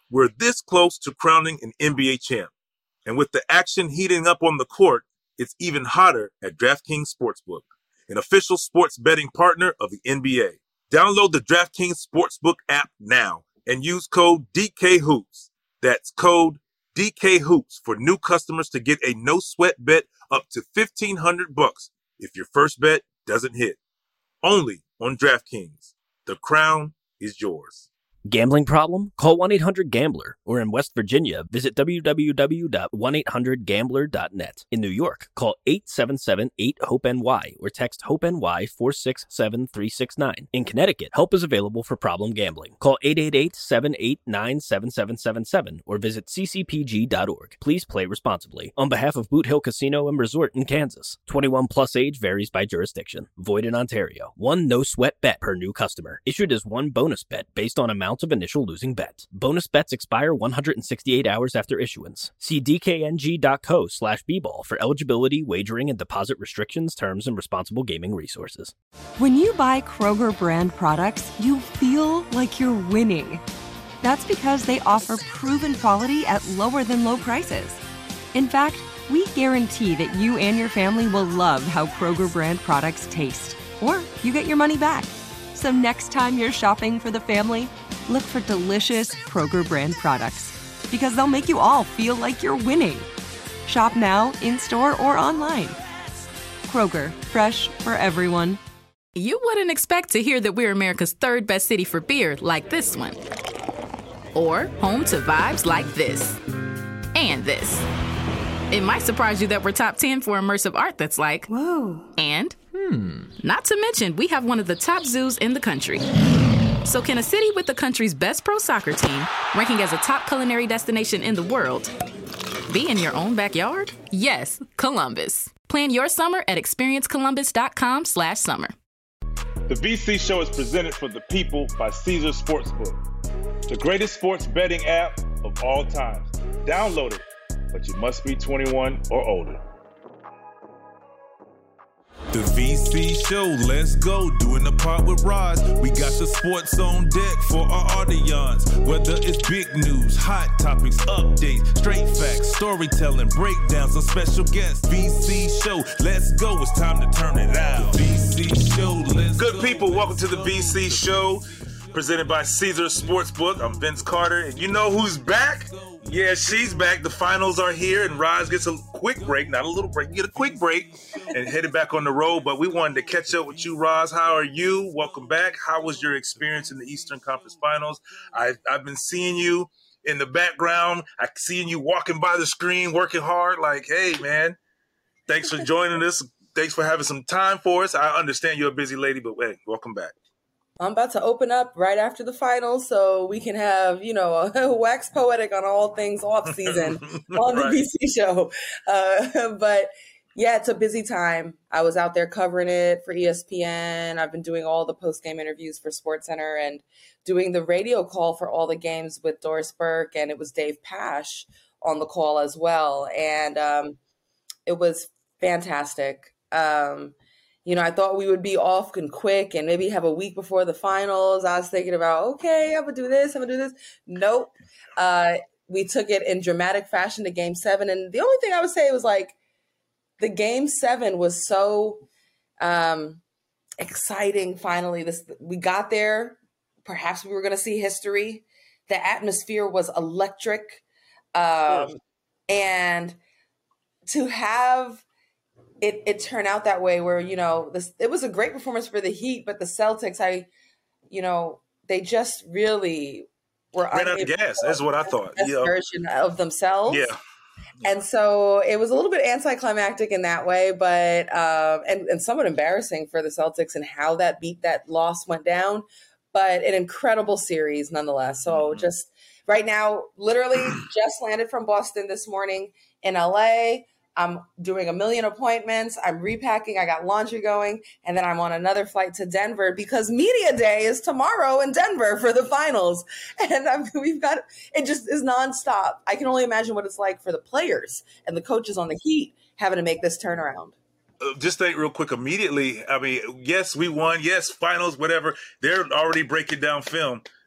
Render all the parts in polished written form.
We're this close to crowning an NBA champ. And with the action heating up on the court, it's even hotter at DraftKings Sportsbook, an official sports betting partner of the NBA. Download the DraftKings Sportsbook app now and use code DKHOOPS. That's code DKHOOPS for new customers to get a no-sweat bet up to $1,500 if your first bet doesn't hit. Only on DraftKings. The crown is yours. Gambling problem? Call 1-800-GAMBLER. Or in West Virginia, visit www.1800gambler.net. In New York, call 877-8-HOPE-NY or text HOPE-NY 467-369. In Connecticut, help is available for problem gambling. Call 888-789-7777 or visit ccpg.org. Please play responsibly. On behalf of Boot Hill Casino and Resort in Kansas, 21 plus age varies by jurisdiction. Void in Ontario. One no-sweat bet per new customer. Issued as one bonus bet based on amount of initial losing bet. Bonus bets expire 168 hours after issuance. See dkng.co/bball for eligibility, wagering, and deposit restrictions, terms, and responsible gaming resources. When you buy Kroger brand products, you feel like you're winning. That's because they offer proven quality at lower than low prices. In fact, we guarantee that you and your family will love how Kroger brand products taste, or you get your money back. So next time you're shopping for the family, look for delicious Kroger brand products, because they'll make you all feel like you're winning. Shop now, in-store, or online. Kroger, fresh for everyone. You wouldn't expect to hear that we're America's third best city for beer like this one. Or home to vibes like this. And this. It might surprise you that we're top 10 for immersive art that's like, Whoa. And, not to mention, we have one of the top zoos in the country. So can a city with the country's best pro soccer team, ranking as a top culinary destination in the world, be in your own backyard? Yes, Columbus. Plan your summer at experiencecolumbus.com/summer. The VC Show is presented for the people by Caesars Sportsbook, the greatest sports betting app of all times. Download it, but you must be 21 or older. The VC Show, let's go, doing the part with Roz. We got the sports on deck for our audience. Whether it's big news, hot topics, updates, straight facts, storytelling, breakdowns, and special guests. VC Show, let's go, it's time to turn it out. The VC Show, let's go. Good people, welcome to the VC Show, presented by Caesars Sportsbook. I'm Vince Carter, and you know who's back? Yeah, she's back. The finals are here, and Roz gets a quick break, not a little break. You get a quick break and headed back on the road. But we wanted to catch up with you, Roz. How are you? Welcome back. How was your experience in the Eastern Conference Finals? I've been seeing you in the background. I'm seeing you walking by the screen, working hard. Like, hey, man, thanks for joining us. Thanks for having some time for us. I understand you're a busy lady, but hey, welcome back. I'm about to open up right after the finals so we can have, wax poetic on all things off season on the VC Show. But yeah, it's a busy time. I was out there covering it for ESPN. I've been doing all the post-game interviews for SportsCenter and doing the radio call for all the games with Doris Burke. And it was Dave Pasch on the call as well. And it was fantastic. I thought we would be off and quick and maybe have a week before the finals. I was thinking about, okay, I'm going to do this. Nope. We took it in dramatic fashion to Game 7. And the only thing I would say was like the Game 7 was so exciting finally. We got there. Perhaps we were going to see history. The atmosphere was electric. And to have it turned out that way where, it was a great performance for the Heat, but the Celtics, they just really were ran out of gas. That's what I thought. Best version of themselves. Yeah. And so it was a little bit anticlimactic in that way, but and somewhat embarrassing for the Celtics and how that loss went down, but an incredible series nonetheless. So just right now, literally just landed from Boston this morning in LA. I'm doing a million appointments. I'm repacking. I got laundry going. And then I'm on another flight to Denver because media day is tomorrow in Denver for the finals. And it just is nonstop. I can only imagine what it's like for the players and the coaches on the Heat having to make this turnaround. Just think real quick immediately. I mean, yes, we won. Yes, finals, whatever. They're already breaking down film.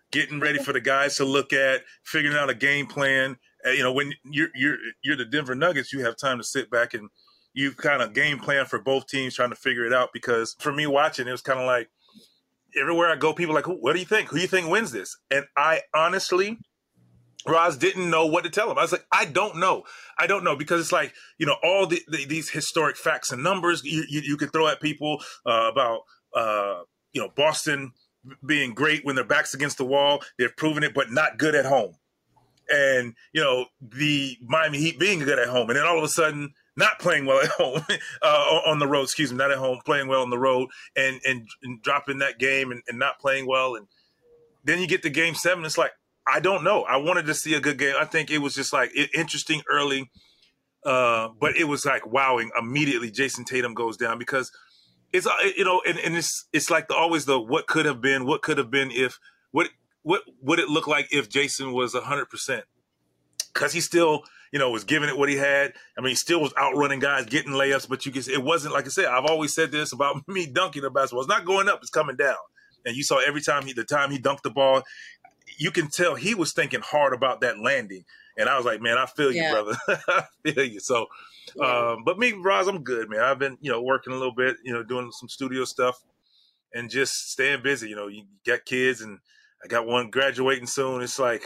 getting ready for the guys to look at, figuring out a game plan. When you're the Denver Nuggets, you have time to sit back and you kind of game plan for both teams, trying to figure it out. Because for me watching, it was kind of like everywhere I go, people are like, what do you think? Who do you think wins this? And I honestly, Roz, didn't know what to tell him. I was like, I don't know, because it's like, all these historic facts and numbers you can throw at people about Boston being great when their back's against the wall. They've proven it, but not good at home. And, the Miami Heat being good at home. And then all of a sudden, not playing well at home, on the road, not at home, playing well on the road and dropping that game and not playing well. And then you get to game 7. It's like, I don't know. I wanted to see a good game. I think it was just like interesting early, but it was like wowing immediately. Jason Tatum goes down because it's and it's like always the what could have been if what would it look like if Jason was 100%, because he still was giving it what he had. I mean, he still was outrunning guys, getting layups, but it wasn't, like I said, I've always said this about me dunking the basketball. It's not going up, it's coming down. And you saw every time the time he dunked the ball, you can tell he was thinking hard about that landing. And I was like, man, I feel you, brother. I feel you. So, but me, Roz, I'm good, man. I've been, working a little bit, doing some studio stuff and just staying busy. You got kids and I got one graduating soon. It's like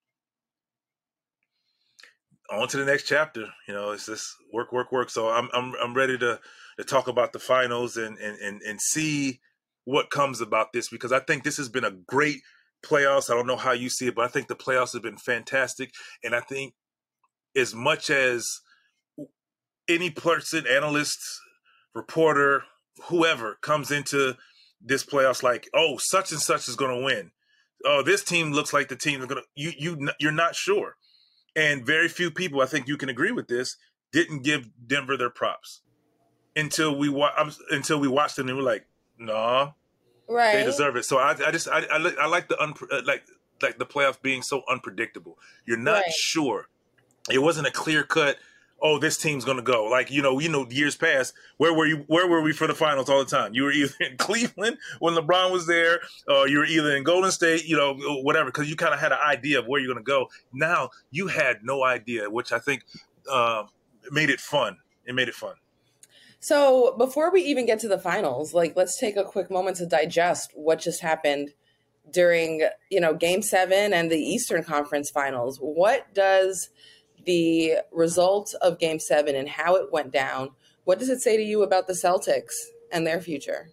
on to the next chapter. It's just work. So I'm ready to talk about the finals and see what comes about this, because I think this has been a great playoffs. I don't know how you see it, but I think the playoffs have been fantastic. And I think as much as any person, analyst, reporter, whoever comes into this playoffs like, oh, such and such is going to win. Oh, this team looks like the team is going to, you're not sure. And very few people, I think you can agree with this, didn't give Denver their props until we watched them and we're like, nah. Right. They deserve it. So I like the like the playoffs being so unpredictable. You're not sure. It wasn't a clear cut, oh, this team's going to go. Like, years past, where were we for the finals all the time? You were either in Cleveland when LeBron was there, you were either in Golden State, whatever, because you kind of had an idea of where you're going to go. Now you had no idea, which I think made it fun. It made it fun. So before we even get to the finals, let's take a quick moment to digest what just happened during, Game 7 and the Eastern Conference Finals. What does the result of Game 7 and how it went down, what does it say to you about the Celtics and their future?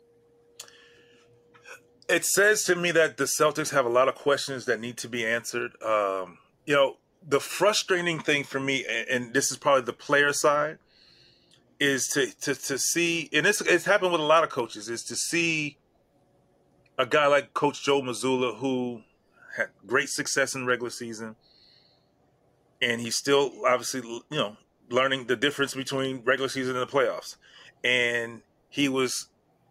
It says to me that the Celtics have a lot of questions that need to be answered. The frustrating thing for me, and this is probably the player side, is to see, and it's happened with a lot of coaches, is to see a guy like Coach Joe Mazzulla, who had great success in the regular season, and he's still obviously, learning the difference between regular season and the playoffs. And he was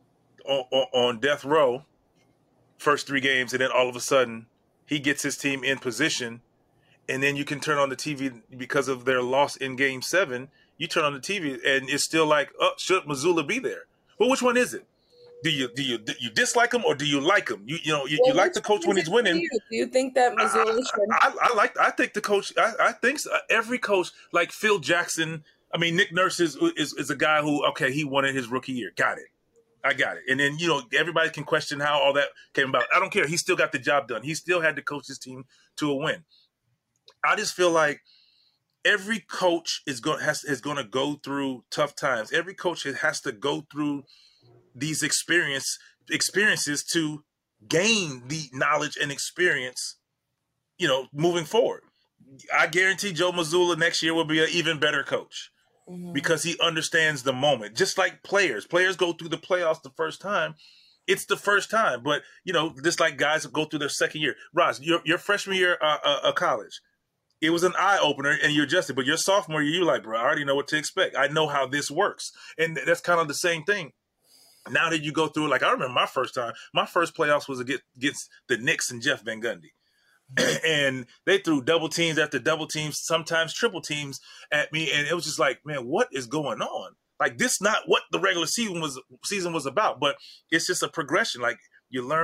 on death row first 3 games, and then all of a sudden he gets his team in position, and then you can turn on the TV because of their loss in Game 7. You turn on the TV and it's still like, oh, should Mazzulla be there? Well, which one is it? Do you dislike him or do you like him? You like the coach when he's winning. Do you think that Mazzulla should? I think the coach. I think every coach, like Phil Jackson. I mean, Nick Nurse is a guy who, okay, he won it his rookie year. Got it. I got it. And then, everybody can question how all that came about. I don't care. He still got the job done. He still had to coach his team to a win. I just feel like every coach is going to go through tough times. Every coach has to go through these experiences to gain the knowledge and experience, moving forward. I guarantee Joe Mazzulla next year will be an even better coach because he understands the moment. Just like players go through the playoffs the first time. It's the first time, but just like guys go through their second year. Roz, your freshman year of college, it was an eye-opener and you adjusted. But your sophomore year, you're like, bro, I already know what to expect. I know how this works. And that's kind of the same thing. Now that you go through, like I remember my first playoffs was against the Knicks and Jeff Van Gundy. And they threw double teams after double teams, sometimes triple teams at me. And it was just like, man, what is going on? Like, this not what the regular season was about, but it's just a progression. Like, you learn that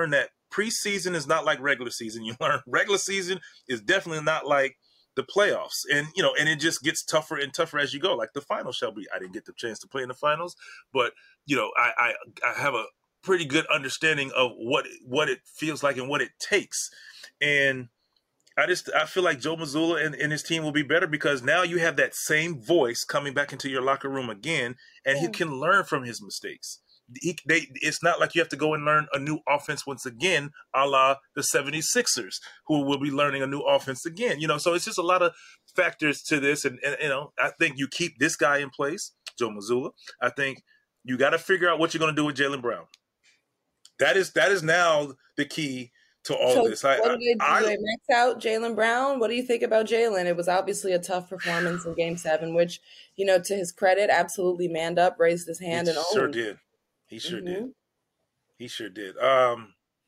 preseason is not like regular season. You learn regular season is definitely not like the playoffs. And, and it just gets tougher and tougher as you go. Like the finals, Shelby, I didn't get the chance to play in the finals, but, I have a pretty good understanding of what it feels like and what it takes. And I feel like Joe Mazzulla and his team will be better because now you have that same voice coming back into your locker room again, and he can learn from his mistakes. It's not like you have to go and learn a new offense once again, a la the 76ers, who will be learning a new offense again. So it's just a lot of factors to this. And I think you keep this guy in place, Joe Mazzulla. I think you got to figure out what you're going to do with Jaylen Brown. That is now the key to all of this. What do they max out Jaylen Brown? What do you think about Jaylen? It was obviously a tough performance in Game 7, which, to his credit, absolutely manned up, raised his hand, and owned. Sure did. He sure did. He sure did. I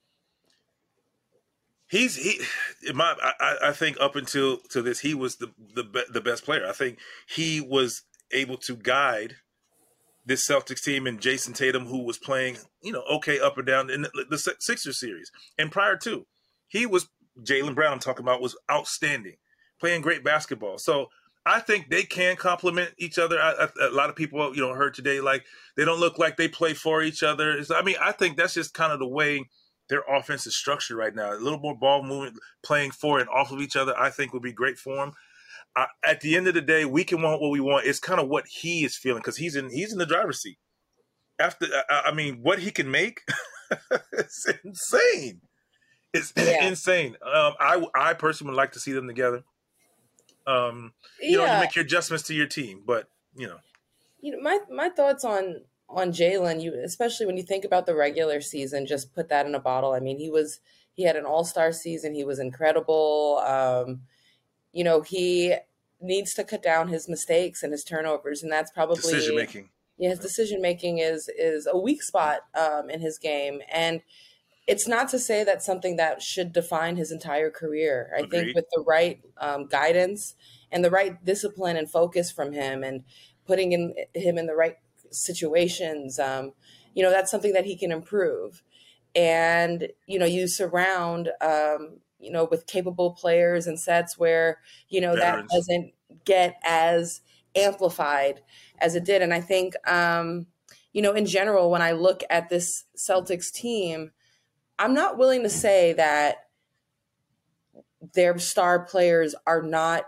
think up until this, he was the best player. I think he was able to guide this Celtics team and Jason Tatum, who was playing, okay up or down in the Sixers series. And prior to, Jaylen Brown, I'm talking about, was outstanding, playing great basketball. So I think they can complement each other. A lot of people, heard today, like they don't look like they play for each other. I think that's just kind of the way their offense is structured right now. A little more ball movement, playing for and off of each other, I think would be great for them. At the end of the day, we can want what we want. It's kind of what he is feeling because he's in the driver's seat. What he can make, it's insane. It's insane. I personally would like to see them together. You make your adjustments to your team, but my thoughts on Jaylen, especially when you think about the regular season, just put that in a bottle. He had an all-star season. He was incredible. He needs to cut down his mistakes and his turnovers, and that's probably decision making. Yeah, his decision making is a weak spot in his game, and it's not to say that's something that should define his entire career. I think with the right guidance and the right discipline and focus from him, and putting him in the right situations, that's something that he can improve. And you surround with capable players and sets where, that doesn't get as amplified as it did. And I think, in general, when I look at this Celtics team, I'm not willing to say that their star players are not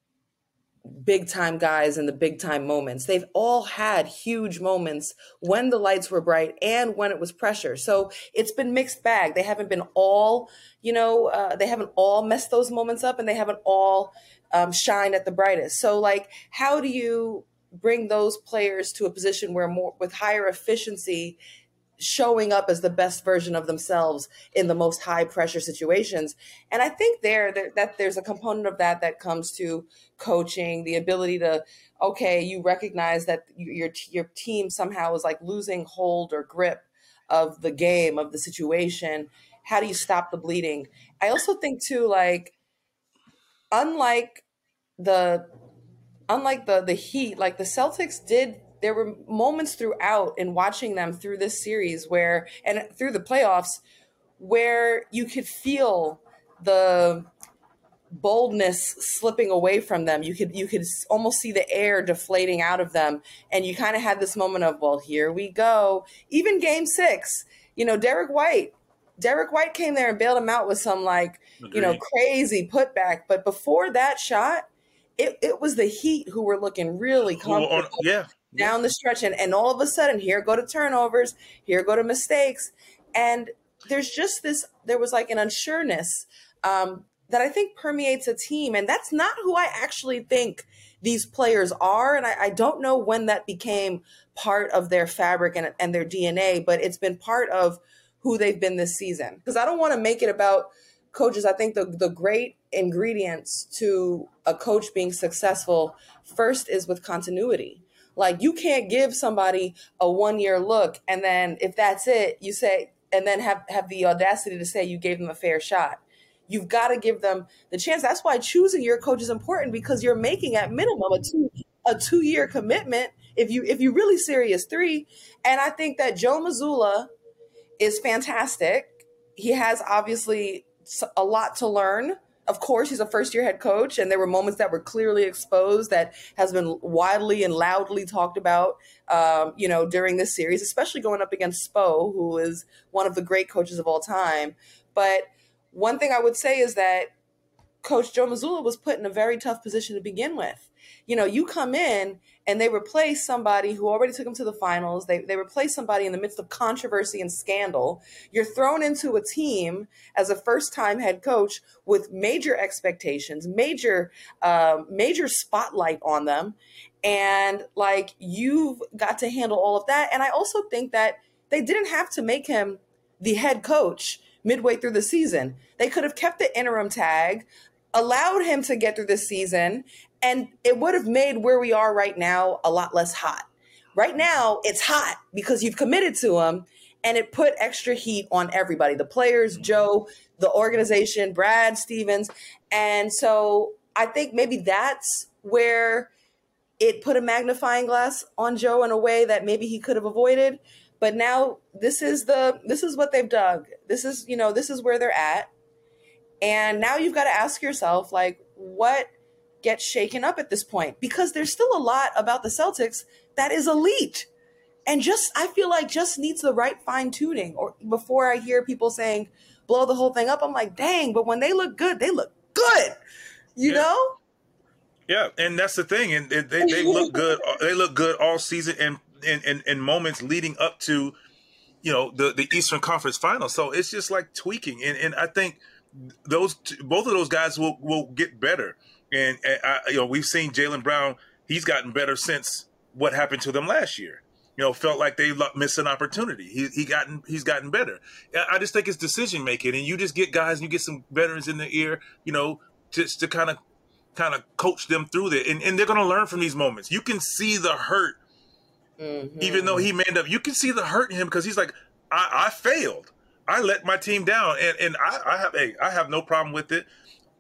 big time guys in the big time moments. They've all had huge moments when the lights were bright and when it was pressure. So it's been mixed bag. They haven't been all, they haven't all messed those moments up, and they haven't all shined at the brightest. So how do you bring those players to a position where more with higher efficiency, showing up as the best version of themselves in the most high pressure situations? And I think that there's a component of that comes to coaching, the ability to, you recognize that your team somehow is losing hold or grip of the game, of the situation. How do you stop the bleeding? I also think too, unlike the Heat, the Celtics did, there were moments throughout in watching them through this series and through the playoffs, where you could feel the boldness slipping away from them. You could almost see the air deflating out of them. And you kind of had this moment of, well, here we go. Even Game 6, Derek White came there and bailed him out with some crazy putback. But before that shot, it was the Heat who were looking really comfortable. Down the stretch, and all of a sudden, here go to turnovers, here go to mistakes, and there's just there was an unsureness that I think permeates a team, and that's not who I actually think these players are, and I don't know when that became part of their fabric and their DNA, but it's been part of who they've been this season. Because I don't want to make it about coaches. I think the great ingredients to a coach being successful first is with continuity. You can't give somebody a 1-year look, and then if that's it, you say, and then have the audacity to say you gave them a fair shot. You've got to give them the chance. That's why choosing your coach is important, because you're making at minimum a 2-year commitment if you really serious 3. And I think that Joe Mazzulla is fantastic. he has obviously a lot to learn. Of course, he's a first-year head coach, and there were moments that were clearly exposed that has been widely and loudly talked about, during this series, especially going up against Spo, who is one of the great coaches of all time. But one thing I would say is that Coach Joe Mazzulla was put in a very tough position to begin with. You come in and they replace somebody who already took them to the finals. They replace somebody in the midst of controversy and scandal. You're thrown into a team as a first-time head coach with major expectations, major spotlight on them. And you've got to handle all of that. And I also think that they didn't have to make him the head coach midway through the season. They could have kept the interim tag, allowed him to get through this season, and it would have made where we are right now a lot less hot. Right now, it's hot because you've committed to him, and it put extra heat on everybody, the players, Joe, the organization, Brad Stevens. And so I think maybe that's where it put a magnifying glass on Joe in a way that maybe he could have avoided. But now this is what they've dug. This is where they're at. And now you've got to ask yourself, what gets shaken up at this point? Because there's still a lot about the Celtics that is elite. And I feel like just needs the right fine tuning. Or before I hear people saying, blow the whole thing up, I'm like, dang, but when they look good, they look good. You know? Yeah, and that's the thing. And they look good. They look good all season and in moments leading up to, the Eastern Conference Finals. So it's just like tweaking. And I think both of those guys will get better. And we've seen Jaylen Brown. He's gotten better since what happened to them last year. Felt like they missed an opportunity. He's gotten better. I just think it's decision making, and you just get guys, and you get some veterans in the ear, just to kind of coach them through that, and they're going to learn from these moments. You can see the hurt, even though he manned up. You can see the hurt in him because he's like, I failed. I let my team down, and I have no problem with it.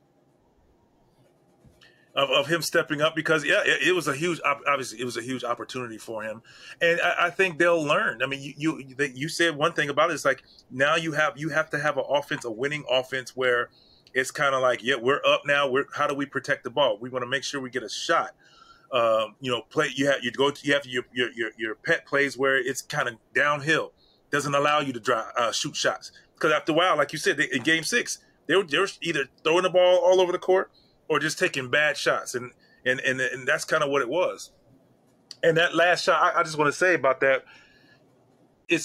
Of him stepping up because it was a huge opportunity for him, and I think they'll learn. I mean, you said one thing about it. It's like now you have to have a winning offense where it's kind of like, we're up now. How do we protect the ball? We want to make sure we get a shot. Play. You have your pet plays where it's kind of downhill, doesn't allow you to shoot shots because after a while, like you said, in Game 6, they were either throwing the ball all over the court or just taking bad shots, and that's kind of what it was. And that last shot, I just want to say about that, it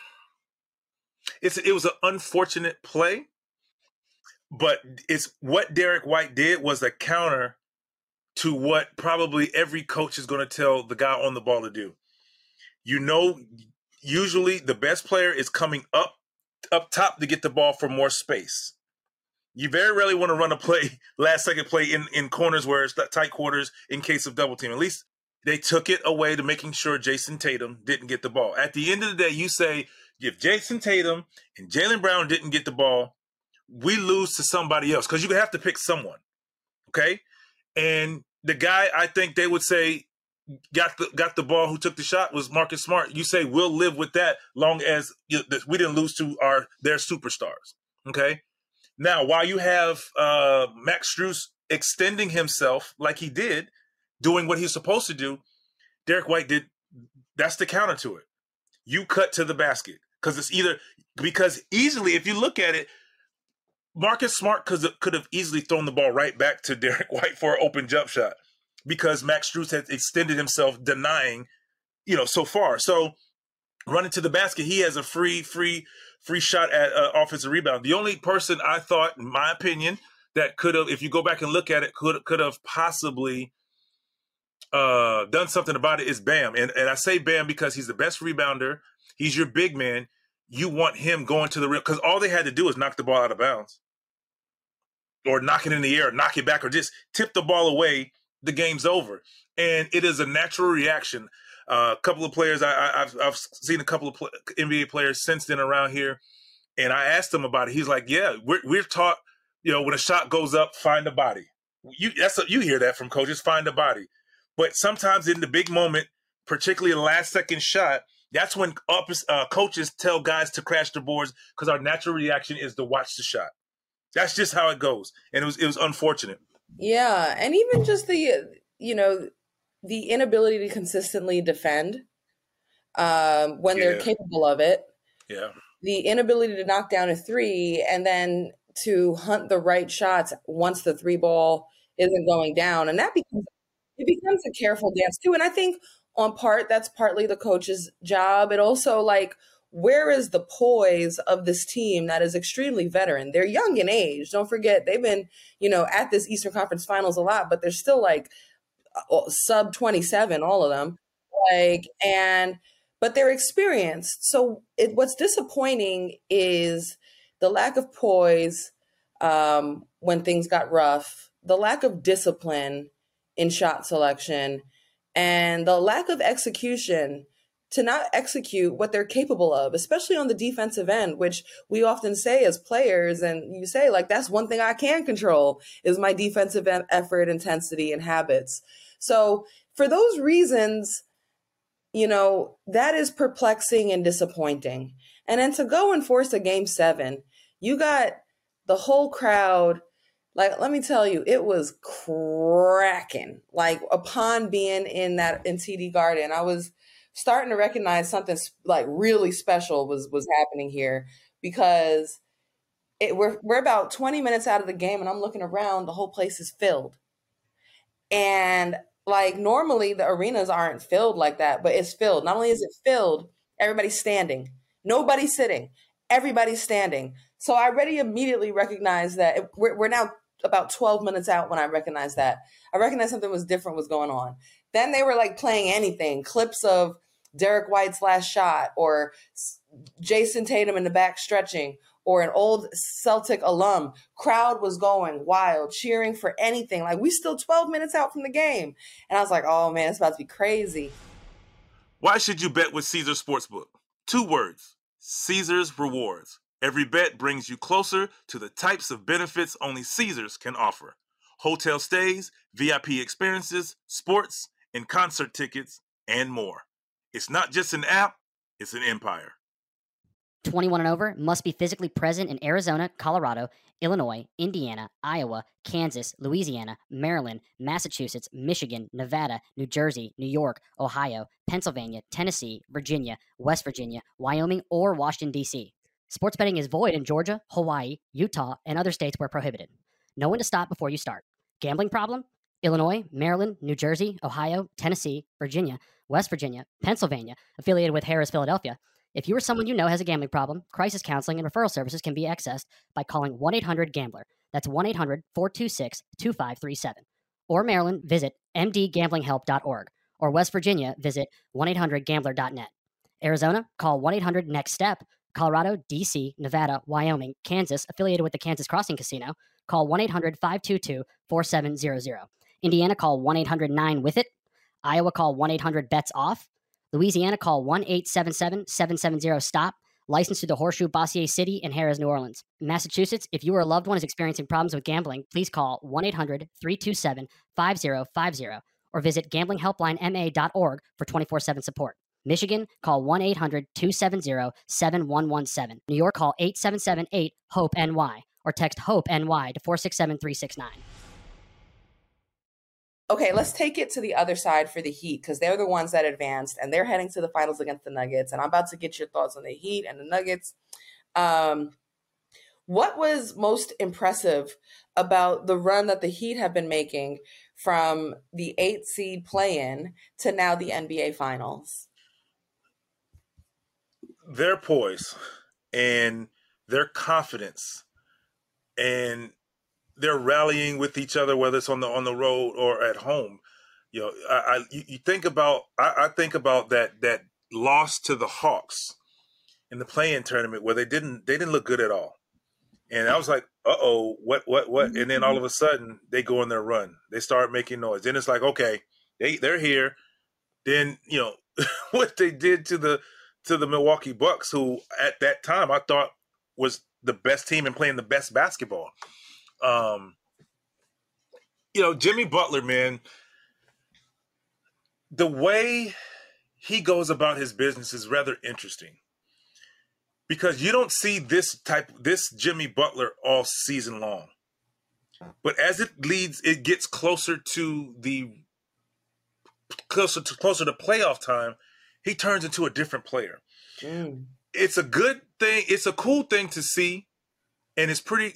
was an unfortunate play, but it's what Derek White did was a counter to what probably every coach is going to tell the guy on the ball to do. Usually the best player is coming up top to get the ball for more space. You very rarely want to run a last-second play in corners where it's tight quarters in case of double team. At least they took it away to making sure Jason Tatum didn't get the ball. At the end of the day, you say, if Jason Tatum and Jaylen Brown didn't get the ball, we lose to somebody else because you have to pick someone, okay? And the guy I think they would say got the ball who took the shot was Marcus Smart. You say we'll live with that long as we didn't lose to their superstars, okay? Now, while you have Max Strus extending himself like he did, doing what he's supposed to do, Derek White that's the counter to it. You cut to the basket because easily, if you look at it, Marcus Smart could have easily thrown the ball right back to Derek White for an open jump shot because Max Strus had extended himself, denying, so far. So running to the basket, he has a free shot at offensive rebound. The only person I thought, in my opinion, that could have, if you go back and look at it, could have possibly done something about it is Bam. And I say Bam because he's the best rebounder. He's your big man. You want him going to the rim because all they had to do is knock the ball out of bounds or knock it in the air, or knock it back, or just tip the ball away. The game's over. And it is a natural reaction. A couple of players, I've seen a couple of NBA players since then around here, and I asked them about it. He's like, we're taught, when a shot goes up, find the body. You hear that from coaches, find the body. But sometimes in the big moment, particularly the last second shot, That's when coaches tell guys to crash the boards because our natural reaction is to watch the shot. That's just how it goes. And it was unfortunate. Yeah. And even just the inability to consistently defend when they're capable of it. Yeah. The inability to knock down a three and then to hunt the right shots once the three ball isn't going down. And that becomes a careful dance too. And I think that's partly the coach's job. It also, like, where is the poise of this team that is extremely veteran? They're young in age. Don't forget, they've been, at this Eastern Conference Finals a lot, but they're still like sub 27, all of them. But they're experienced. So what's disappointing is the lack of poise when things got rough, the lack of discipline in shot selection, and the lack of execution to not execute what they're capable of, especially on the defensive end, which we often say as players, and you say, like, that's one thing I can control is my defensive effort, intensity, and habits. So for those reasons, that is perplexing and disappointing. And then to go and force a Game 7, you got the whole crowd. Like, let me tell you, it was cracking. Like, upon being in TD Garden, I was starting to recognize something like really special was happening here, because we're about 20 minutes out of the game, and I'm looking around, the whole place is filled. And like, normally the arenas aren't filled like that, but it's filled. Not only is it filled, everybody's standing. Nobody's sitting. Everybody's standing. So I already immediately recognized that we're now about 12 minutes out when I recognized that. I recognized something was different was going on. Then they were like playing anything, clips of Derek White's last shot, or Jason Tatum in the back stretching, or an old Celtic alum. Crowd was going wild, cheering for anything. Like, we still 12 minutes out from the game. And I was like, oh man, it's about to be crazy. Why should you bet with Caesars Sportsbook? 2 words: Caesars Rewards. Every bet brings you closer to the types of benefits only Caesars can offer. Hotel stays, VIP experiences, sports, and concert tickets, and more. It's not just an app, it's an empire. 21 and over, must be physically present in Arizona, Colorado, Illinois, Indiana, Iowa, Kansas, Louisiana, Maryland, Massachusetts, Michigan, Nevada, New Jersey, New York, Ohio, Pennsylvania, Tennessee, Virginia, West Virginia, Wyoming, or Washington, D.C. Sports betting is void in Georgia, Hawaii, Utah, and other states where prohibited. Know when to stop before you start. Gambling problem? Illinois, Maryland, New Jersey, Ohio, Tennessee, Virginia, West Virginia, Pennsylvania, affiliated with Harris, Philadelphia. If you or someone you know has a gambling problem, crisis counseling and referral services can be accessed by calling 1-800-GAMBLER. That's 1-800-426-2537. Or Maryland, visit mdgamblinghelp.org. Or West Virginia, visit 1-800-GAMBLER.net. Arizona, call 1-800-NEXT-STEP. Colorado, D.C., Nevada, Wyoming, Kansas, affiliated with the Kansas Crossing Casino, call 1-800-522-4700. Indiana, call 1-800-9-WITH-IT. Iowa, call 1-800-BETS-OFF. Louisiana, call 1-877-770-STOP. Licensed to the Horseshoe, Bossier City, and Harrah's, New Orleans. Massachusetts, if you or a loved one is experiencing problems with gambling, please call 1-800-327-5050 or visit gamblinghelplinema.org for 24/7 support. Michigan, call 1-800-270-7117. New York, call 877-8-HOPE-NY or text HOPE-NY to 467-369. Okay, let's take it to the other side for the Heat, because they're the ones that advanced and they're heading to the finals against the Nuggets. And I'm about to get your thoughts on the Heat and the Nuggets. What was most impressive about the run that the Heat have been making from the 8 seed play-in to now the NBA Finals? Their poise and their confidence, and they're rallying with each other, whether it's on the road or at home. You know, you think about, I think about that loss to the Hawks in the play-in tournament where they didn't look good at all, and I was like, what? And then all of a sudden they go on their run, they start making noise. Then it's like, okay, they're here. Then what they did to the Milwaukee Bucks, who at that time I thought was the best team and playing the best basketball. Jimmy Butler, man, the way he goes about his business is rather interesting because you don't see this Jimmy Butler all season long. But as it gets closer to playoff time, he turns into a different player. It's a good thing. It's a cool thing to see, and it's pretty.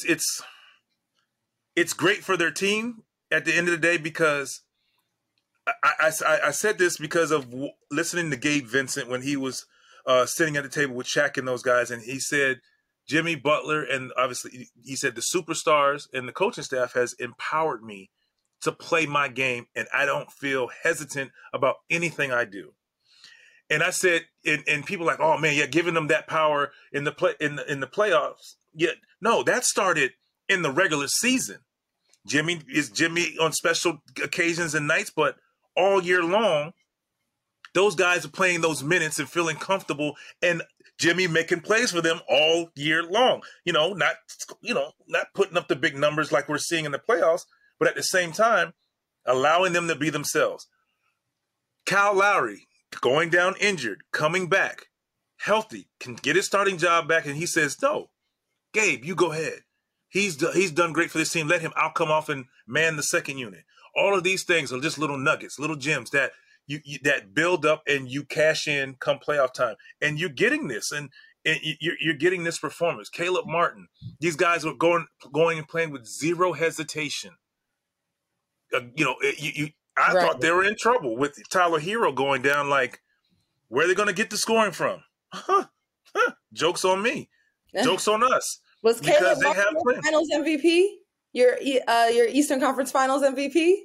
It's great for their team at the end of the day because I said this because of listening to Gabe Vincent when he was sitting at the table with Shaq and those guys, and he said Jimmy Butler and obviously he said the superstars and the coaching staff has empowered me to play my game, and I don't feel hesitant about anything I do. And I said, and people are like, oh man, yeah, giving them that power in the playoffs. Yeah, no, that started in the regular season. Jimmy on special occasions and nights, but all year long, those guys are playing those minutes and feeling comfortable, and Jimmy making plays for them all year long. Not putting up the big numbers like we're seeing in the playoffs, but at the same time, allowing them to be themselves. Kyle Lowry going down injured, coming back healthy, can get his starting job back, and he says, "No, Gabe, you go ahead. He's done great for this team. Let him. I'll come off and man the second unit." All of these things are just little nuggets, little gems that you that build up and you cash in come playoff time. And you're getting this, and you're getting this performance. Caleb Martin, these guys are going and playing with zero hesitation. I thought they were in trouble with Tyler Hero going down. Like, where are they going to get the scoring from? Joke's on me. Joke's on us. Was Caleb Martin Finals MVP? Your Eastern Conference Finals MVP?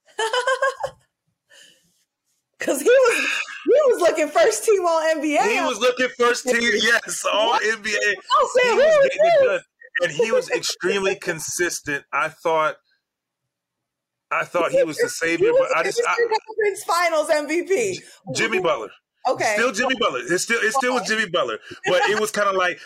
Because he was looking first team all NBA. He was looking first team, yes, all NBA. He was getting it done, and he was extremely consistent. I thought he was the savior, but Conference Finals MVP. Jimmy Butler. Okay, still Jimmy Butler. It still was Jimmy Butler, but it was kind of like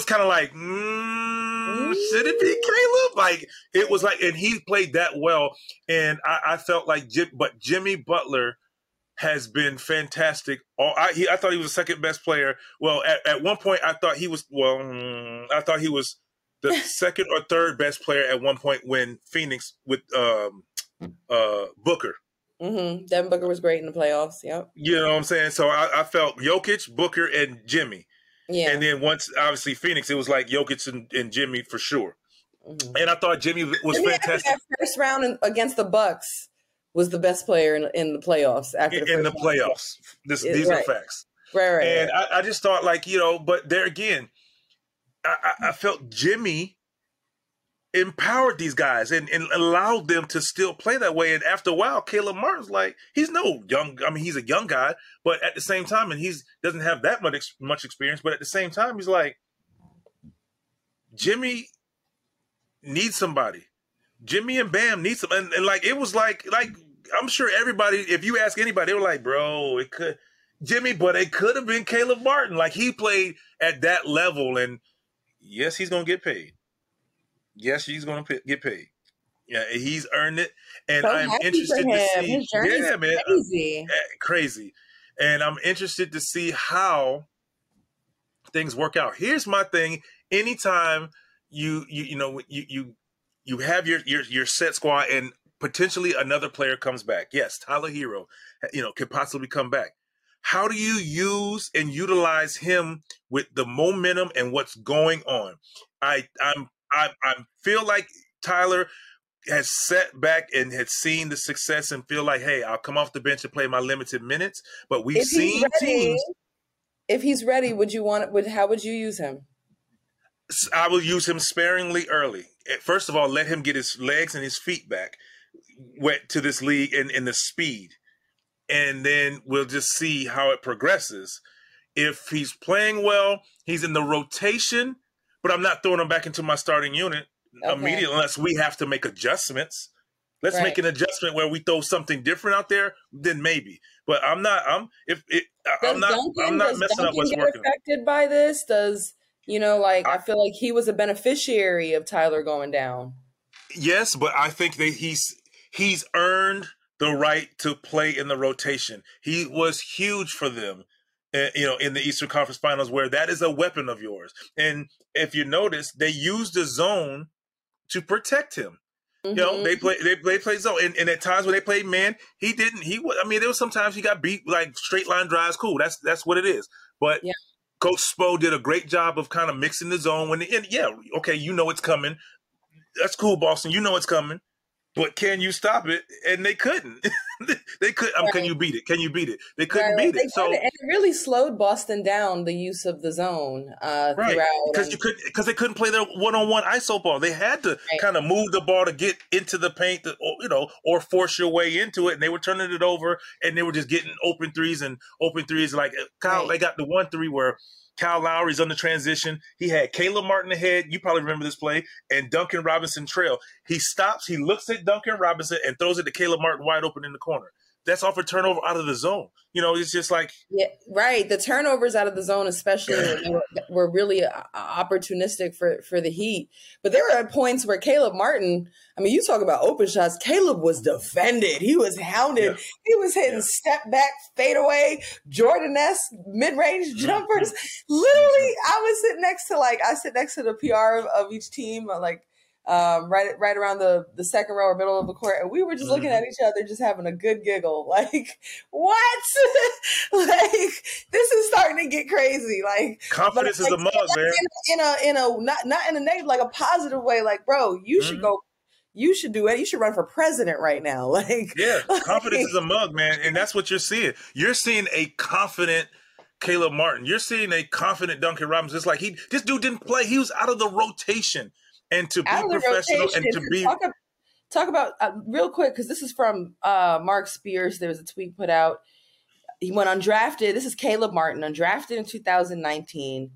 should it be Caleb? Like it was like, and he played that well, and I felt like Jimmy Butler has been fantastic. I thought he was the second best player. Well, at one point I thought he was. Well, I thought he was the second or third best player at one point when Phoenix with Booker. Mm-hmm. Devin Booker was great in the playoffs. Yep. You know what I'm saying? So I felt Jokic, Booker, and Jimmy. Yeah. And then once, obviously, Phoenix, it was like Jokic and Jimmy for sure. Mm-hmm. And I thought Jimmy was fantastic. That first round against the Bucks was the best player in the playoffs. In the playoffs. These are facts. Right. And I just thought, like, but there again, I felt Jimmy empowered these guys and allowed them to still play that way. And after a while, Caleb Martin's like, he's no young. I mean, he's a young guy, but at the same time, and doesn't have that much experience. But at the same time, he's like, Jimmy needs somebody. Jimmy and Bam need some, and like it was like I'm sure everybody, if you ask anybody, they were like, bro, it could Jimmy, but it could have been Caleb Martin. Like he played at that level, and yes, he's gonna get paid. Yes, he's going to get paid. Yeah, he's earned it, and I'm interested to see. His journey's crazy. Crazy, and I'm interested to see how things work out. Here's my thing: anytime you have your set squad, and potentially another player comes back. Yes, Tyler Hero, could possibly come back. How do you use and utilize him with the momentum and what's going on? I feel like Tyler has sat back and had seen the success and feel like, hey, I'll come off the bench and play my limited minutes. But we've seen teams. If he's ready, how would you use him? I will use him sparingly early. First of all, let him get his legs and his feet back wet to this league and the speed. And then we'll just see how it progresses. If he's playing well, he's in the rotation, but I'm not throwing him back into my starting unit immediately unless we have to make adjustments. Let's make an adjustment where we throw something different out there, then maybe. But I'm not messing up what's working. Affected by this? I feel like he was a beneficiary of Tyler going down. Yes, but I think that he's earned the right to play in the rotation. He was huge for them, in the Eastern Conference Finals, where that is a weapon of yours. And if you notice, they used the zone to protect him. Mm-hmm. They play zone, and at times when they played man, he didn't. There was sometimes he got beat like straight line drives. Cool, that's what it is. But Coach Spo did a great job of kind of mixing the zone okay, it's coming. That's cool, Boston. It's coming. But can you stop it? And they couldn't. They could. Right. Can you beat it? Can you beat it? They couldn't beat it. And it really slowed Boston down, the use of the zone. Right, because they couldn't play their one-on-one iso ball. They had to kind of move the ball to get into the paint, or force your way into it. And they were turning it over, and they were just getting open threes. Like Kyle, they got the 1-3 where Kyle Lowry's on the transition. He had Caleb Martin ahead. You probably remember this play. And Duncan Robinson trail. He stops. He looks at Duncan Robinson and throws it to Caleb Martin wide open in the corner. That's off a turnover out of the zone. It's just like The turnovers out of the zone, especially were really opportunistic for the Heat. But there were points where Caleb Martin. You talk about open shots. Caleb was defended. He was hounded. Yeah. He was hitting step back, fadeaway, Jordan-esque mid-range jumpers. Literally, I sit next to the PR of each team, right around the second row or middle of the court, and we were just looking at each other, just having a good giggle. Like, what? This is starting to get crazy. Confidence is a mug, man. In a not in a negative, a positive way. Like, bro, you should go. You should do it. You should run for president right now. Confidence is a mug, man, and that's what you're seeing. You're seeing a confident Caleb Martin. You're seeing a confident Duncan Robinson. It's like this dude didn't play. He was out of the rotation. And to be professional and to be talk about real quick, because this is from Mark Spears. There was a tweet put out. He went undrafted. This is Caleb Martin, undrafted in 2019.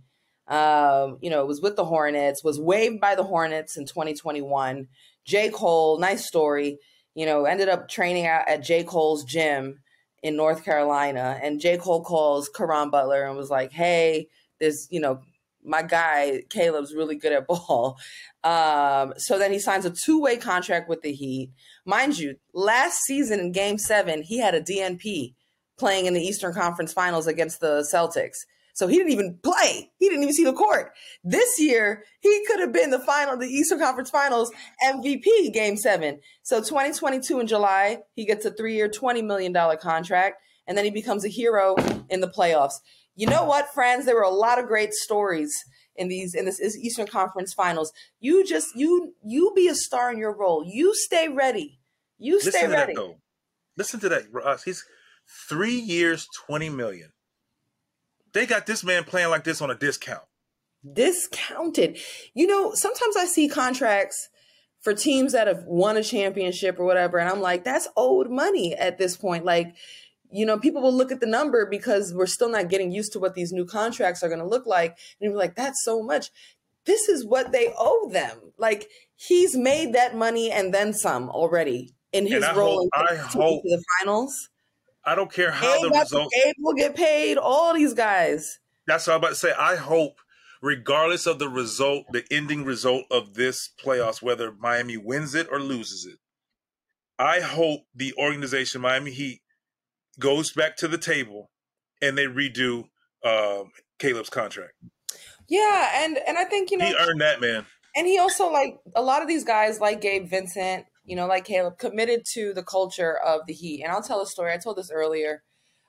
Was with the Hornets, was waived by the Hornets in 2021. J. Cole, nice story. Ended up training out at J. Cole's gym in North Carolina, and J. Cole calls Caron Butler and was like, "Hey, there's my guy Caleb's really good at ball." So then he signs a 2-way contract with the Heat. Mind you, last season in Game 7, he had a DNP playing in the Eastern Conference Finals against the Celtics. So he didn't even play. He didn't even see the court. This year, he could have been the Eastern Conference Finals MVP Game 7. So 2022 in July, he gets a 3-year, $20 million contract, and then he becomes a hero in the playoffs. You know what, friends? There were a lot of great stories in this Eastern Conference Finals. You be a star in your role. You stay ready. Stay ready. Listen to that, Ross. He's 3 years, $20 million. They got this man playing like this on a discount. Discounted. Sometimes I see contracts for teams that have won a championship or whatever, and I'm like, that's old money at this point. People will look at the number because we're still not getting used to what these new contracts are going to look like. And you're like, that's so much. This is what they owe them. He's made that money and then some already in his role in the finals. I don't care how the results. Abe will get paid. All these guys. That's what I'm about to say. I hope, regardless of the result, the ending result of this playoffs, whether Miami wins it or loses it, I hope the organization, Miami Heat, goes back to the table and they redo Caleb's contract. Yeah, and I think, he earned that, man. And he also, a lot of these guys, like Gabe Vincent, like Caleb, committed to the culture of the Heat. And I'll tell a story. I told this earlier.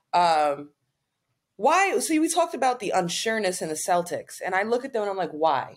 Why? So we talked about the unsureness in the Celtics. And I look at them and I'm like, why?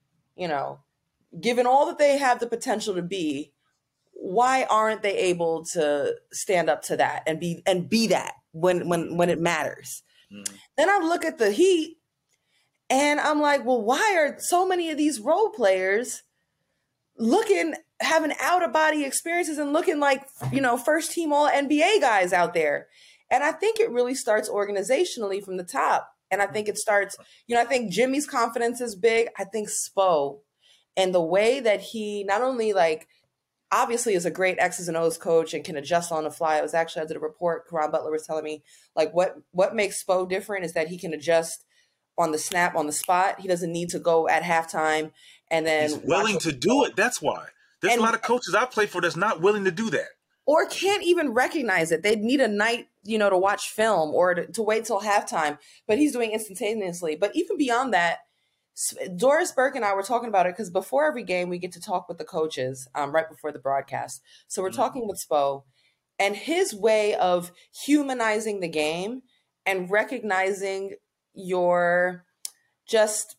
Given all that they have the potential to be, why aren't they able to stand up to that and be that when it matters? Then I look at the Heat and I'm like, well, why are so many of these role players having out-of-body experiences and looking like, first team all NBA guys out there? And I think it really starts organizationally from the top. And I think it starts, I think Jimmy's confidence is big. I think Spo and the way that he not only obviously is a great X's and O's coach and can adjust on the fly. I did a report. Caron Butler was telling me what makes Spo different is that he can adjust on the snap, on the spot. He doesn't need to go at halftime and then he's willing to do it. That's why there's a lot of coaches I play for that's not willing to do that. or can't even recognize it. They'd need a night, to watch film or to wait till halftime, but he's doing instantaneously. But even beyond that, Doris Burke and I were talking about it because before every game, we get to talk with the coaches right before the broadcast. So we're talking with Spo, and his way of humanizing the game and recognizing your just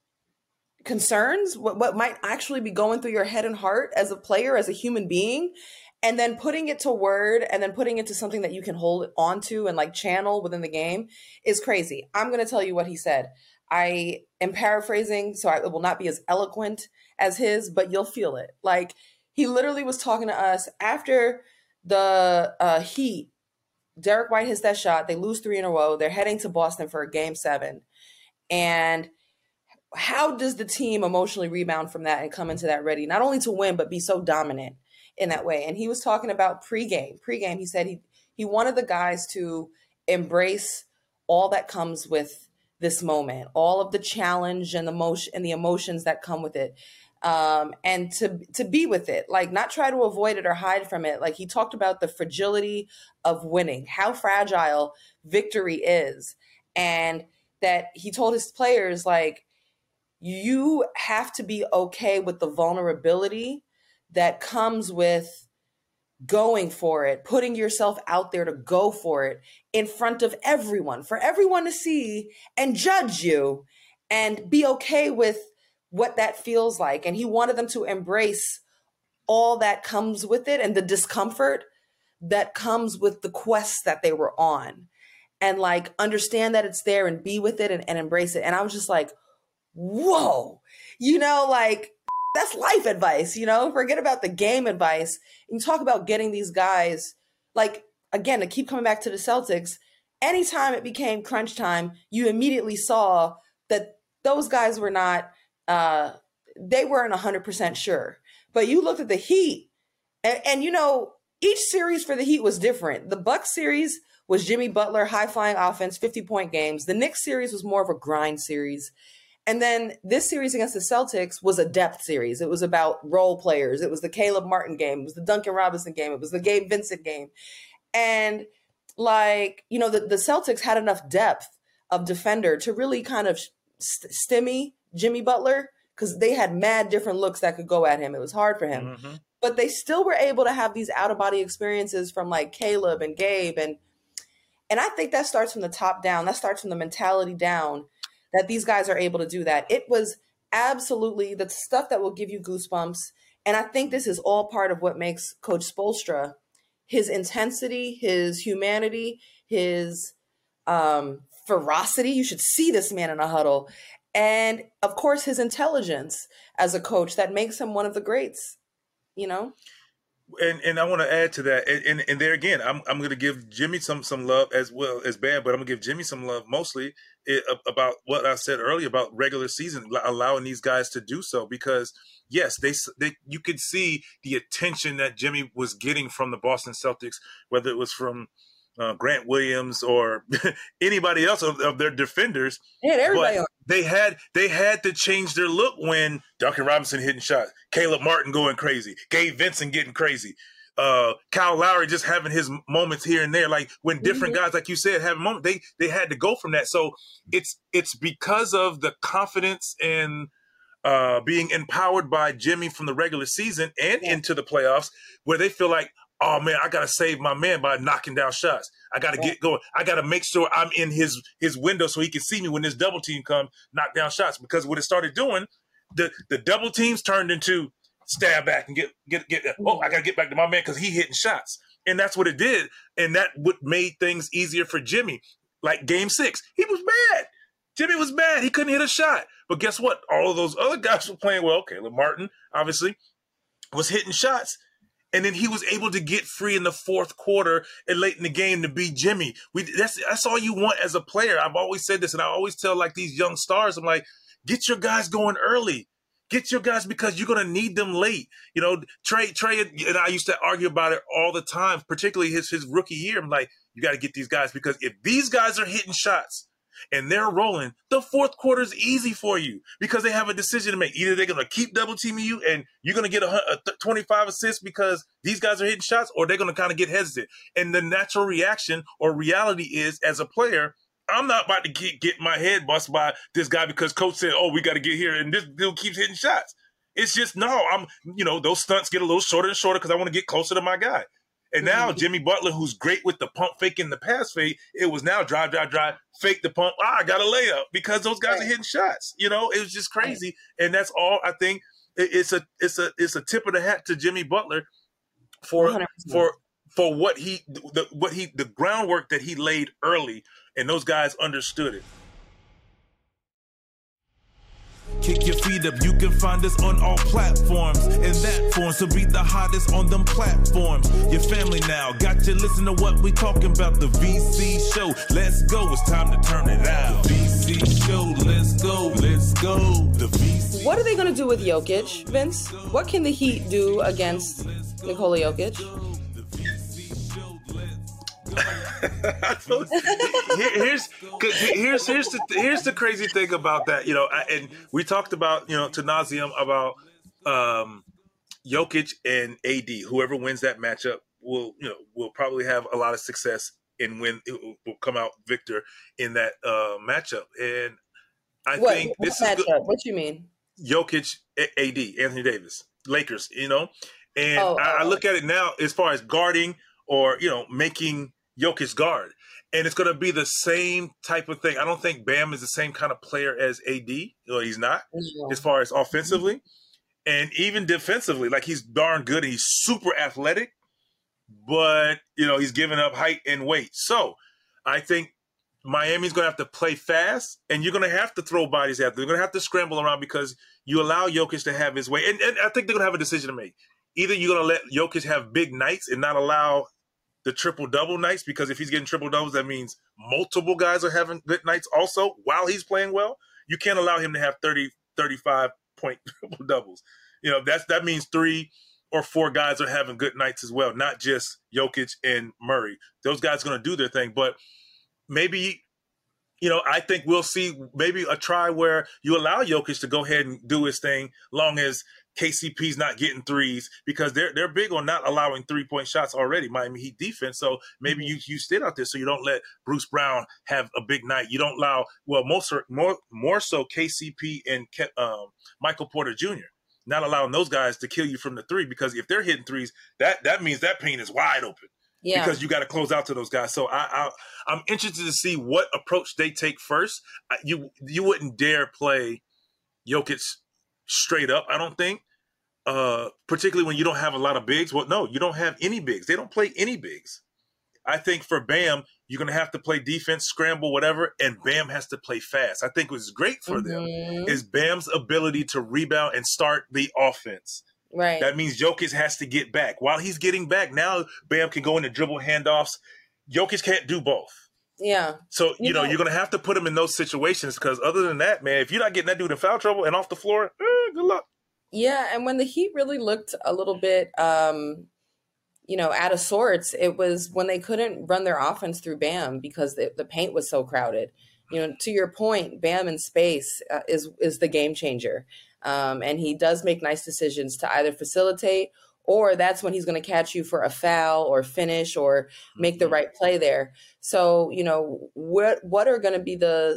concerns, what might actually be going through your head and heart as a player, as a human being, and then putting it to word and then putting it to something that you can hold on to and like channel within the game is crazy. I'm going to tell you what he said. I am paraphrasing, so it will not be as eloquent as his, but you'll feel it. Like, he literally was talking to us after the Heat. Derek White hits that shot. They lose 3 in a row. They're heading to Boston for a game 7. And how does the team emotionally rebound from that and come into that ready, not only to win, but be so dominant in that way? And he was talking about pregame. He said he wanted the guys to embrace all that comes with this moment, all of the challenge and the emotions that come with it, and to be with it, like not try to avoid it or hide from it. Like, he talked about the fragility of winning, how fragile victory is, and that he told his players, like, you have to be okay with the vulnerability that comes with going for it, putting yourself out there to go for it in front of everyone, for everyone to see and judge you, and be okay with what that feels like. And he wanted them to embrace all that comes with it and the discomfort that comes with the quest that they were on, and like understand that it's there and be with it and embrace it. And I was just like, whoa, like, that's life advice, forget about the game advice. And you talk about getting these guys, like, again, to keep coming back to the Celtics, anytime it became crunch time, you immediately saw that those guys were not, they weren't 100% sure. But you looked at the Heat, and each series for the Heat was different. The Bucks series was Jimmy Butler, high-flying offense, 50-point games. The Knicks series was more of a grind series. And then this series against the Celtics was a depth series. It was about role players. It was the Caleb Martin game. It was the Duncan Robinson game. It was the Gabe Vincent game. And like, the Celtics had enough depth of defender to really kind of stymie Jimmy Butler, because they had mad different looks that could go at him. It was hard for him. Mm-hmm. But they still were able to have these out-of-body experiences from like Caleb and Gabe. And I think that starts from the top down. That starts from the mentality down, that these guys are able to do that. It was absolutely the stuff that will give you goosebumps. And I think this is all part of what makes Coach Spoelstra, his intensity, his humanity, his ferocity. You should see this man in a huddle. And of course, his intelligence as a coach that makes him one of the greats, And I want to add to that, and there again, I'm going to give Jimmy some love as well as Bam, but I'm going to give Jimmy some love mostly about what I said earlier about regular season, allowing these guys to do so, because yes, they you could see the attention that Jimmy was getting from the Boston Celtics, whether it was from Grant Williams or anybody else of their defenders. Yeah, everybody. They had to change their look when Duncan Robinson hitting shots, Caleb Martin going crazy, Gabe Vincent getting crazy, Kyle Lowry just having his moments here and there. Like when different guys, like you said, have a moment, they had to go from that. So it's because of the confidence and being empowered by Jimmy from the regular season and into the playoffs, where they feel like, oh man, I got to save my man by knocking down shots. I got to get going. I got to make sure I'm in his window so he can see me when this double team comes, knock down shots. Because what it started doing, the double teams turned into stab back and get. Oh, I got to get back to my man because he hitting shots, and that's what it did. And that what made things easier for Jimmy. Like Game 6, he was mad. Jimmy was mad. He couldn't hit a shot. But guess what? All of those other guys were playing well. Caleb Martin, obviously, was hitting shots. And then he was able to get free in the fourth quarter and late in the game to beat Jimmy. That's all you want as a player. I've always said this, and I always tell like these young stars, I'm like, get your guys going early. Get your guys, because you're going to need them late. Trey and I used to argue about it all the time, particularly his rookie year. I'm like, you got to get these guys, because if these guys are hitting shots, and they're rolling, the fourth quarter is easy for you because they have a decision to make. Either they're going to keep double teaming you and you're going to get a 25 assists because these guys are hitting shots, or they're going to kind of get hesitant. And the natural reaction or reality is, as a player, I'm not about to get my head busted by this guy because coach said, oh, we got to get here, and this dude keeps hitting shots. It's just, no, those stunts get a little shorter and shorter because I want to get closer to my guy. And now Jimmy Butler, who's great with the pump fake and the pass fake, it was now drive, fake the pump. I got a layup because those guys are hitting shots. It was just crazy. And that's all. I think it's a tip of the hat to Jimmy Butler for 100%. for what the groundwork that he laid early, and those guys understood it. Kick your feet up, you can find us on all platforms. In that form, so be the hottest on them platforms. Your family now got you listen to what we talking about. The VC show, let's go, it's time to turn it out. The VC show, let's go. The VC. What are they going to do with Jokic, Vince? What can the Heat do against Nikola Jokic? here's the crazy thing about that, and we talked about, to nauseam about Jokic and AD. Whoever wins that matchup will probably have a lot of success and will come out victor in that matchup. And I think this matchup? Is what you mean? Jokic, AD, Anthony Davis, Lakers. And I look at it now as far as guarding or making Jokic guard, and it's going to be the same type of thing. I don't think Bam is the same kind of player as AD. He's not, as far as offensively, and even defensively. Like, he's darn good and he's super athletic, but he's giving up height and weight. So I think Miami's going to have to play fast, and you're going to have to throw bodies at them. They're going to have to scramble around because you allow Jokic to have his way, and I think they're going to have a decision to make. Either you're going to let Jokic have big nights and not allow the triple-double nights, because if he's getting triple-doubles, that means multiple guys are having good nights also while he's playing well. You can't allow him to have 30, 35-point triple-doubles. That means 3 or 4 guys are having good nights as well, not just Jokic and Murray. Those guys are going to do their thing. But maybe, I think we'll see maybe a try where you allow Jokic to go ahead and do his thing long as KCP's not getting threes, because they're big on not allowing 3-point shots already, Miami Heat defense. So maybe you stay out there so you don't let Bruce Brown have a big night. You don't allow, more so KCP and Michael Porter Jr., not allowing those guys to kill you from the three, because if they're hitting threes, that means that paint is wide open. Yeah. Because you got to close out to those guys. So I'm interested to see what approach they take first. You wouldn't dare play Jokic straight up, I don't think, particularly when you don't have a lot of bigs. Well, no, you don't have any bigs. They don't play any bigs. I think for Bam, you're going to have to play defense, scramble, whatever, and Bam has to play fast. I think what's great for them is Bam's ability to rebound and start the offense. Right. That means Jokic has to get back. While he's getting back, now Bam can go into dribble handoffs. Jokic can't do both. Yeah. So, you're going to have to put him in those situations, because other than that, man, if you're not getting that dude in foul trouble and off the floor, good luck. Yeah, and when the Heat really looked a little bit, out of sorts, it was when they couldn't run their offense through Bam because the paint was so crowded. To your point, Bam in space is the game changer. And he does make nice decisions to either facilitate, or that's when he's going to catch you for a foul or finish or make the right play there. So, what are going to be the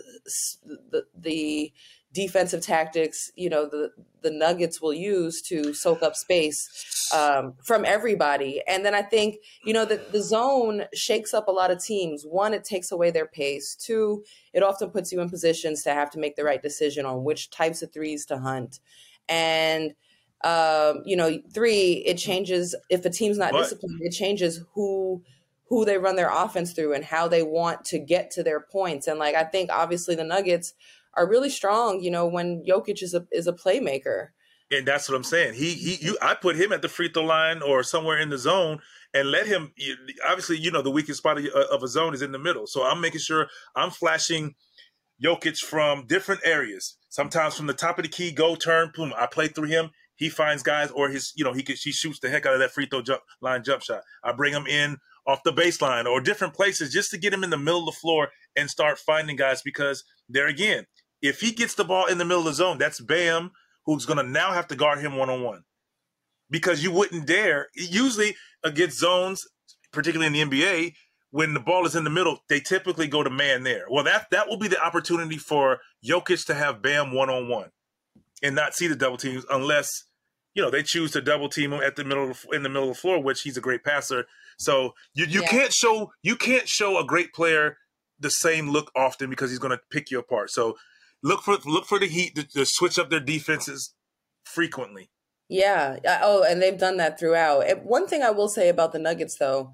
defensive tactics, the Nuggets will use to soak up space from everybody. And then I think, the zone shakes up a lot of teams. One, it takes away their pace. 2, it often puts you in positions to have to make the right decision on which types of threes to hunt. And 3, it changes, if a team's not disciplined, it changes who they run their offense through and how they want to get to their points. And I think obviously the Nuggets are really strong, when Jokic is a playmaker. And that's what I'm saying. I put him at the free throw line or somewhere in the zone and let him. Obviously, the weakest spot of a zone is in the middle. So I'm making sure I'm flashing Jokic from different areas. Sometimes from the top of the key, go turn, boom. I play through him. He finds guys, or he shoots the heck out of that free throw jump shot. I bring him in off the baseline or different places just to get him in the middle of the floor and start finding guys, because there again, if he gets the ball in the middle of the zone, that's Bam, who's going to now have to guard him one-on-one. Because you wouldn't dare, usually against zones, particularly in the NBA, when the ball is in the middle, they typically go to man there. Well, that will be the opportunity for Jokic to have Bam one-on-one and not see the double teams, unless, they choose to double team him in the middle of the floor, which he's a great passer. So you can't show a great player the same look often, because he's going to pick you apart. So look for the Heat to switch up their defenses frequently. Yeah. Oh, and they've done that throughout. One thing I will say about the Nuggets, though,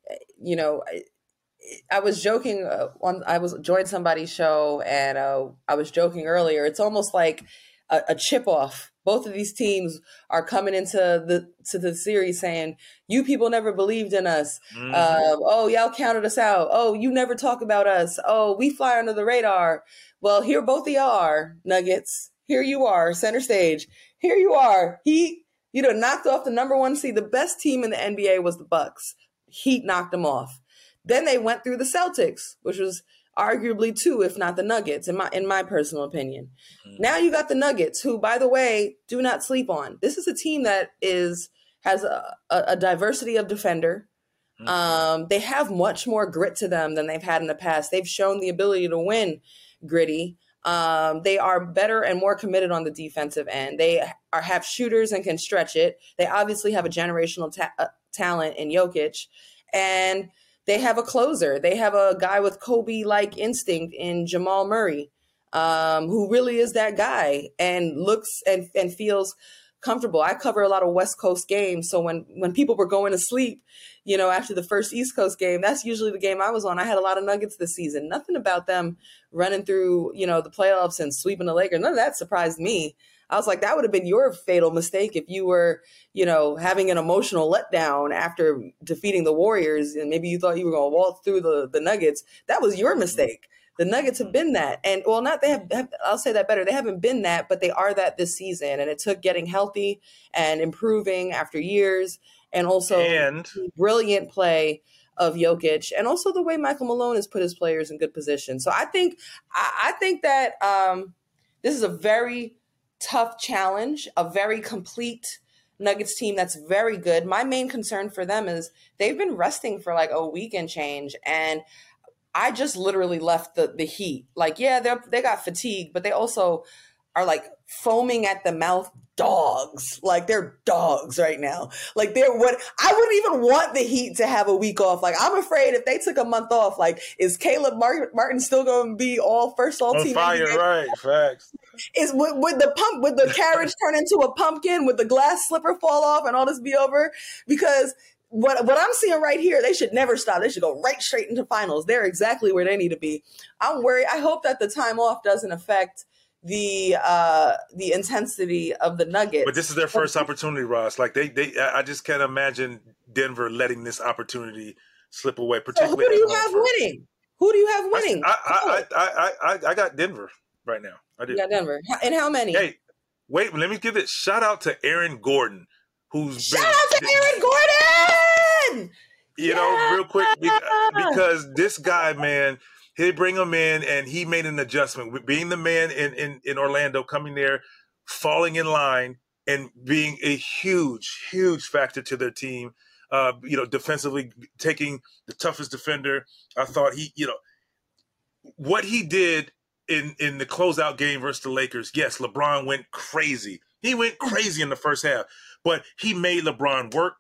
I was joking joined somebody's show, and I was joking earlier. It's almost like a chip off. Both of these teams are coming into the series saying, "You people never believed in us. Mm-hmm. Oh, y'all counted us out. Oh, you never talk about us. Oh, we fly under the radar." Well, here both of y'all are, Nuggets. Here you are, center stage. Here you are. Heat, knocked off the number 1 seed. The best team in the NBA was the Bucks. Heat knocked them off. Then they went through the Celtics, which was arguably 2, if not the Nuggets, in my personal opinion. Mm-hmm. Now you got the Nuggets, who, by the way, do not sleep on. This is a team that has a diversity of defender. Mm-hmm. They have much more grit to them than they've had in the past. They've shown the ability to win gritty. They are better and more committed on the defensive end. They have shooters and can stretch it. They obviously have a generational talent in Jokic, and they have a closer. They have a guy with Kobe-like instinct in Jamal Murray, who really is that guy and looks and feels comfortable. I cover a lot of West Coast games, so when people were going to sleep, after the first East Coast game, that's usually the game I was on. I had a lot of Nuggets this season. Nothing about them running through, the playoffs and sweeping the Lakers. None of that surprised me. I was like, that would have been your fatal mistake if you were, having an emotional letdown after defeating the Warriors, and maybe you thought you were going to waltz through the Nuggets. That was your mistake. The Nuggets have been that. And I'll say that better. They haven't been that, but they are that this season. And it took getting healthy and improving after years, and also brilliant play of Jokic, and also the way Michael Malone has put his players in good position. So I think that this is a very tough challenge, a very complete Nuggets team that's very good. My main concern for them is they've been resting for like a week and change, and I just literally left the Heat. Like, yeah, they got fatigue, but they also are like foaming at the mouth dogs. Like, they're dogs right now. Like, I wouldn't even want the Heat to have a week off. Like, I'm afraid if they took a month off, like, is Caleb Martin still going to be first all team? On fire, right? Facts. Would the carriage turn into a pumpkin? Would the glass slipper fall off and all this be over? Because what I'm seeing right here, they should never stop. They should go right straight into finals. They're exactly where they need to be. I'm worried. I hope that the time off doesn't affect the intensity of the Nuggets. But this is their first opportunity, Ross. Like I just can't imagine Denver letting this opportunity slip away. Particularly, so who do you have winning? Who do you have winning? I got Denver right now. I do. You got Denver. And how many? Hey, wait. Let me give this shout out to Aaron Gordon, shout out to Aaron Gordon. Real quick, because this guy, man. He bring him in, and he made an adjustment. Being the man in Orlando, coming there, falling in line, and being a huge, huge factor to their team. Defensively, taking the toughest defender. I thought what he did in the closeout game versus the Lakers. Yes, LeBron went crazy. He went crazy in the first half, but he made LeBron work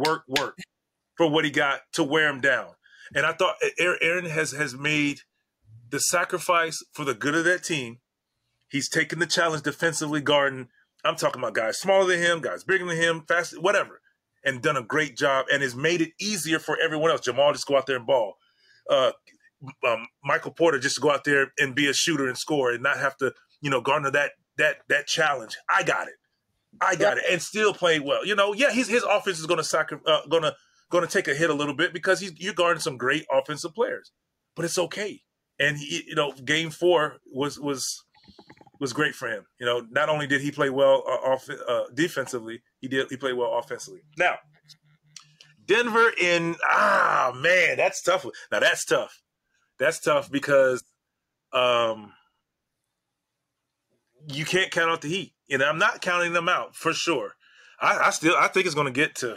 for what he got to wear him down. And I thought Aaron has made the sacrifice for the good of that team. He's taken the challenge defensively guarding. I'm talking about guys smaller than him, guys bigger than him, fast, whatever, and done a great job, and has made it easier for everyone else. Jamal just go out there and ball. Michael Porter just to go out there and be a shooter and score and not have to, garner that challenge. I got it, and still played well. His offense is going to take a hit a little bit because you're guarding some great offensive players, but it's okay. And game 4 was great for him. Not only did he play well defensively, he played well offensively. Now, Denver that's tough. Now that's tough That's tough because you can't count out the Heat. And I'm not counting them out for sure. I think it's going to get to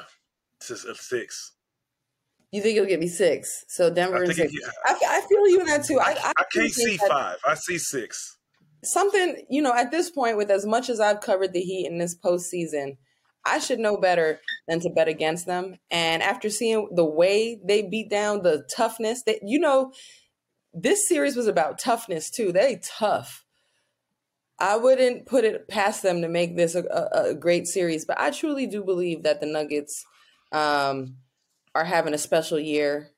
6. You think it'll get me 6? So Denver and 6. Yeah. I feel you in that too. I can't see 5. I see 6. Something, at this point, with as much as I've covered the Heat in this postseason, I should know better than to bet against them. And after seeing the way they beat down, the toughness, that this series was about toughness too. They tough. I wouldn't put it past them to make this a great series, but I truly do believe that the Nuggets are having a special year,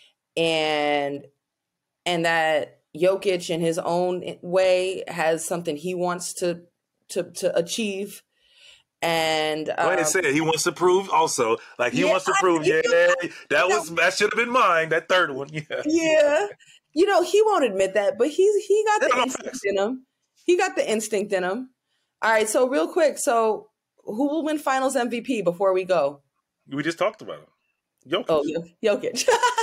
and that Jokic in his own way has something he wants to achieve. And he wants to prove also, like he wants to prove. That should have been mine. That third one, yeah. He won't admit that, but he got the instinct in him. He got the instinct in him. All right, so real quick, who will win Finals MVP before we go? We just talked about him. Jokic. Oh, Jokic.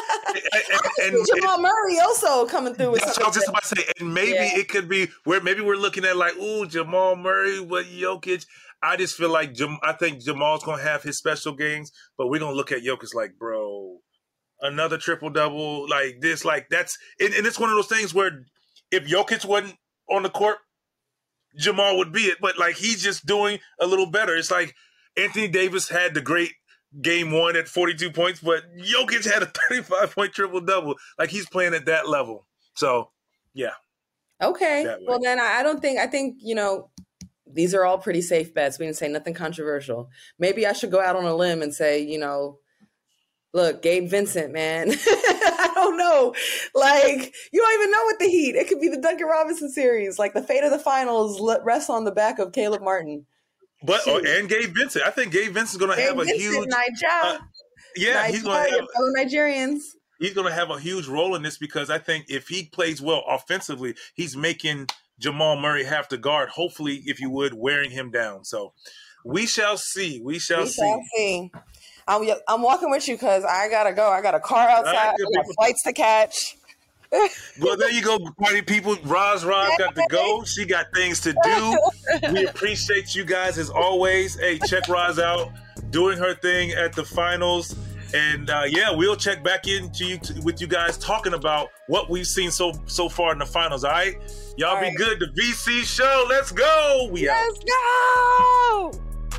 and Jamal Murray also coming through with something. I was just about to say, and maybe it could be where maybe we're looking at like, ooh, Jamal Murray with Jokic. I just feel like I think Jamal's going to have his special games, but we're going to look at Jokic like, bro, another triple-double, like this, like that's – and it's one of those things where if Jokic wasn't on the court, Jamal would be it. But, like, he's just doing a little better. It's like Anthony Davis had the great game 1 at 42 points, but Jokic had a 35-point triple-double. Like, he's playing at that level. So, yeah. Okay. Well, then I think, these are all pretty safe bets. We didn't say nothing controversial. Maybe I should go out on a limb and say, look, Gabe Vincent, man. I don't know. Like, you don't even know with the Heat. It could be the Duncan Robinson series. Like, the fate of the finals rests on the back of Caleb Martin. And Gabe Vincent. I think Gabe Vincent's going to have a huge... he's going to have... Nigerians. He's going to have a huge role in this because I think if he plays well offensively, he's making Jamal Murray have to guard, hopefully, if you would, wearing him down. So we shall see. We shall see. I'm walking with you because I got to go. I got a car outside. I got flights to catch. Well, there you go, party people. Roz got to go. She got things to do. We appreciate you guys as always. Hey, check Roz out doing her thing at the finals. And we'll check back in with you guys talking about what we've seen so far in the finals. All right, y'all be good. The VC show. Let's go. Let's go.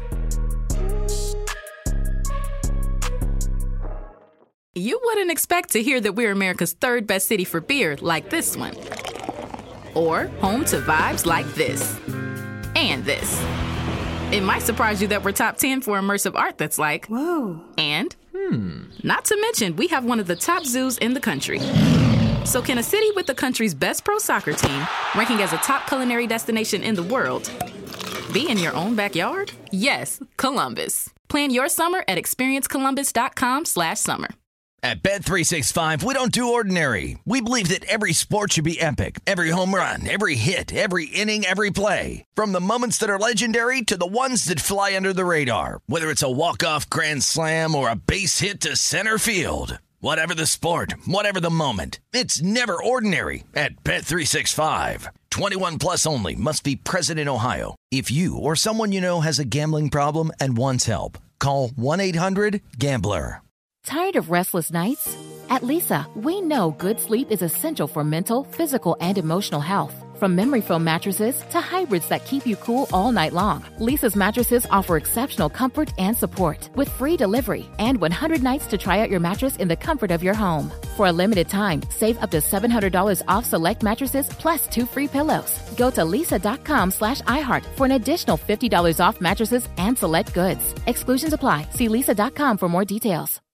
You wouldn't expect to hear that we're America's 3rd best city for beer like this one, or home to vibes like this and this. It might surprise you that we're top 10 for immersive art that's like, whoa, and not to mention, we have one of the top zoos in the country. So can a city with the country's best pro soccer team, ranking as a top culinary destination in the world, be in your own backyard? Yes, Columbus. Plan your summer at experiencecolumbus.com/summer. At Bet365, we don't do ordinary. We believe that every sport should be epic. Every home run, every hit, every inning, every play. From the moments that are legendary to the ones that fly under the radar. Whether it's a walk-off grand slam or a base hit to center field. Whatever the sport, whatever the moment. It's never ordinary at Bet365. 21 plus only. Must be present in Ohio. If you or someone you know has a gambling problem and wants help, call 1-800-GAMBLER. Tired of restless nights? At Leesa, we know good sleep is essential for mental, physical, and emotional health. From memory foam mattresses to hybrids that keep you cool all night long, Leesa's mattresses offer exceptional comfort and support with free delivery and 100 nights to try out your mattress in the comfort of your home. For a limited time, save up to $700 off select mattresses plus 2 free pillows. Go to leesa.com/iHeart for an additional $50 off mattresses and select goods. Exclusions apply. See leesa.com for more details.